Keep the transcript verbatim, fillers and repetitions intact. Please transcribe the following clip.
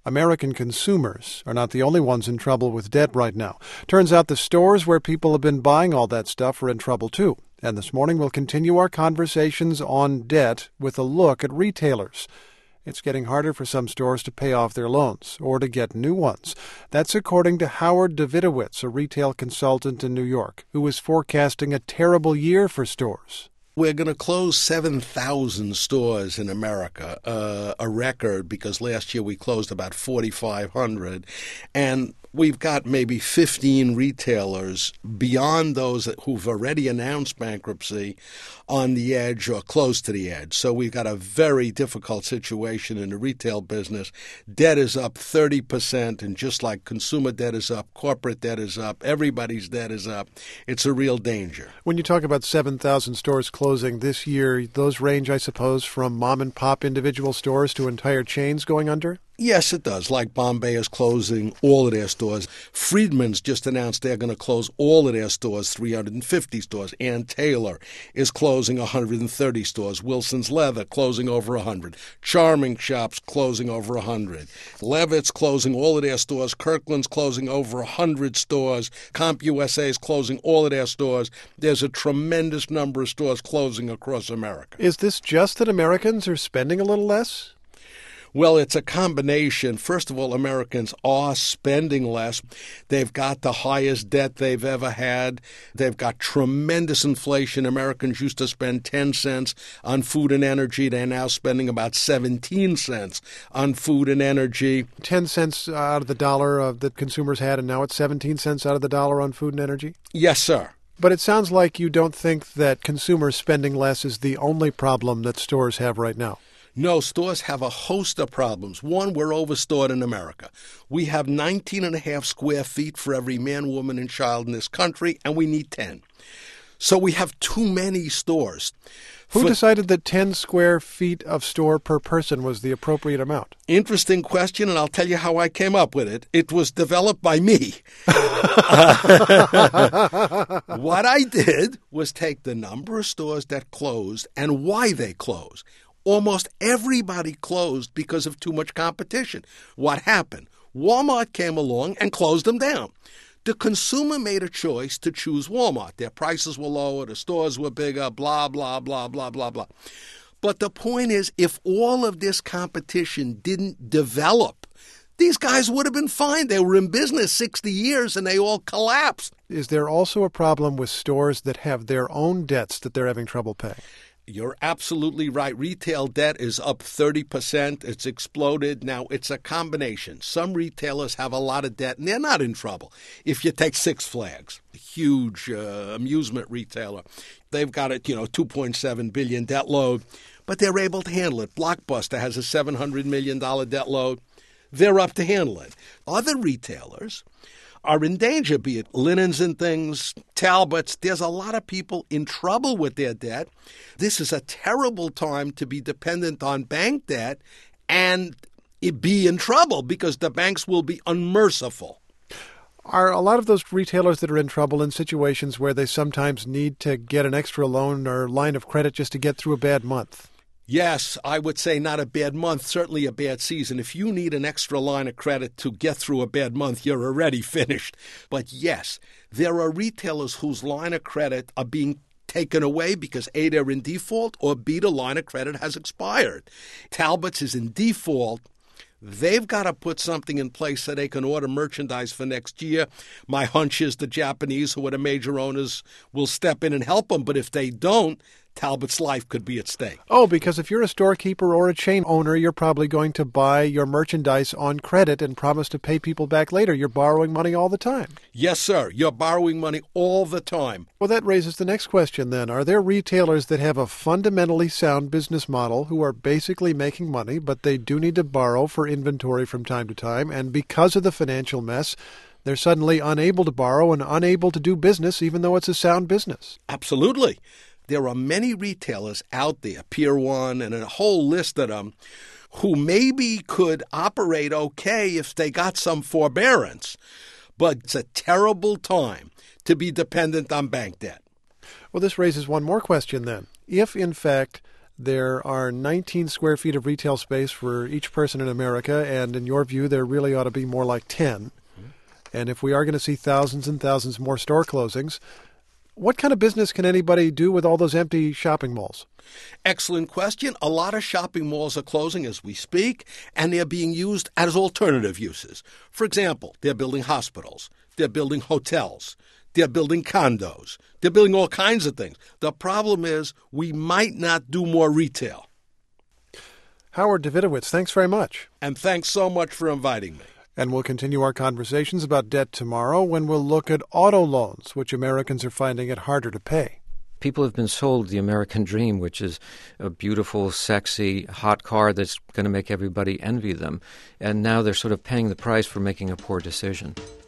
American consumers are not the only ones in trouble with debt right now. Turns out the stores where people have been buying all that stuff are in trouble too. And this morning we'll continue our conversations on debt with a look at retailers. It's getting harder for some stores to pay off their loans or to get new ones. That's according to Howard Davidowitz, a retail consultant in New York, who is forecasting a terrible year for stores. We're going to close seven thousand stores in America, uh, a record because last year we closed about forty-five hundred. And we've got maybe fifteen retailers beyond those who've already announced bankruptcy on the edge or close to the edge. So we've got a very difficult situation in the retail business. Debt is up thirty percent, and just like consumer debt is up, corporate debt is up, everybody's debt is up. It's a real danger. When you talk about seven thousand stores closing this year, those range, I suppose, from mom-and-pop individual stores to entire chains going under? Yes, it does. Like Bombay is closing all of their stores. Friedman's just announced they're going to close all of their stores, three hundred fifty stores. Ann Taylor is closing one hundred thirty stores. Wilson's Leather closing over one hundred. Charming Shops closing over one hundred. Levitt's closing all of their stores. Kirkland's closing over one hundred stores. CompUSA is closing all of their stores. There's a tremendous number of stores closing across America. Is this just that Americans are spending a little less? Well, it's a combination. First of all, Americans are spending less. They've got the highest debt they've ever had. They've got tremendous inflation. Americans used to spend ten cents on food and energy. They're now spending about seventeen cents on food and energy. ten cents out of the dollar uh, that consumers had, and now it's seventeen cents out of the dollar on food and energy? Yes, sir. But it sounds like you don't think that consumers spending less is the only problem that stores have right now. No, stores have a host of problems. One, we're overstored in America. We have nineteen and a half square feet for every man, woman, and child in this country, and we need ten. So we have too many stores. Who For, decided that ten square feet of store per person was the appropriate amount? Interesting question, and I'll tell you how I came up with it. It was developed by me. What I did was take the number of stores that closed and why they closed. Almost everybody closed because of too much competition. What happened? Walmart came along and closed them down. The consumer made a choice to choose Walmart. Their prices were lower, the stores were bigger, blah, blah, blah, blah, blah, blah. But the point is, if all of this competition didn't develop, these guys would have been fine. They were in business sixty years and they all collapsed. Is there also a problem with stores that have their own debts that they're having trouble paying? You're absolutely right. Retail debt is up thirty percent. It's exploded. Now, it's a combination. Some retailers have a lot of debt, and they're not in trouble. If you take Six Flags, a huge uh, amusement retailer, they've got a you know, two point seven billion dollars debt load, but they're able to handle it. Blockbuster has a seven hundred million dollars debt load. They're up to handle it. Other retailers are in danger, be it Linens and Things, Talbots. There's a lot of people in trouble with their debt. This is a terrible time to be dependent on bank debt and be in trouble because the banks will be unmerciful. Are a lot of those retailers that are in trouble in situations where they sometimes need to get an extra loan or line of credit just to get through a bad month? Yes, I would say not a bad month, certainly a bad season. If you need an extra line of credit to get through a bad month, you're already finished. But yes, there are retailers whose line of credit are being taken away because A, they're in default, or B, the line of credit has expired. Talbot's is in default. They've got to put something in place so they can order merchandise for next year. My hunch is the Japanese, who are the major owners, will step in and help them. But if they don't, Talbot's life could be at stake. Oh, because if you're a storekeeper or a chain owner, you're probably going to buy your merchandise on credit and promise to pay people back later. You're borrowing money all the time. Yes, sir. You're borrowing money all the time. Well, that raises the next question then. Are there retailers that have a fundamentally sound business model who are basically making money, but they do need to borrow for inventory from time to time, and because of the financial mess, they're suddenly unable to borrow and unable to do business even though it's a sound business? Absolutely. There are many retailers out there, Pier one and a whole list of them, who maybe could operate okay if they got some forbearance. But it's a terrible time to be dependent on bank debt. Well, this raises one more question then. If, in fact, There are nineteen square feet of retail space for each person in America, and in your view, there really ought to be more like ten. And if we are going to see thousands and thousands more store closings, what kind of business can anybody do with all those empty shopping malls? Excellent question. A lot of shopping malls are closing as we speak, and they're being used as alternative uses. For example, they're building hospitals. They're building hotels. They're building condos. They're building all kinds of things. The problem is we might not do more retail. Howard Davidowitz, thanks very much. And thanks so much for inviting me. And we'll continue our conversations about debt tomorrow when we'll look at auto loans, which Americans are finding it harder to pay. People have been sold the American dream, which is a beautiful, sexy, hot car that's going to make everybody envy them. And now they're sort of paying the price for making a poor decision.